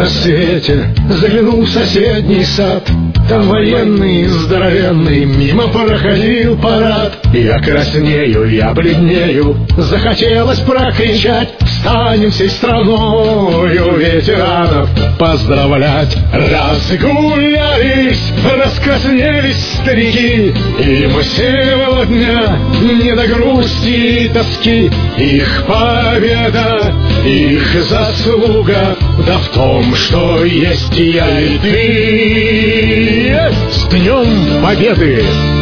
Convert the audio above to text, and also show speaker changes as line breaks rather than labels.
рассвете заглянул в соседний сад. Там военный здоровенный мимо проходил парад. Я краснею, я бледнею, захотелось прокричать: встанем всей страною ветеранов поздравлять. Разгулялись, раскраснелись старики, им сегодня не до грусти и тоски. Их победа, их заслуга, да в том, что есть я и ты. С Днем Победы!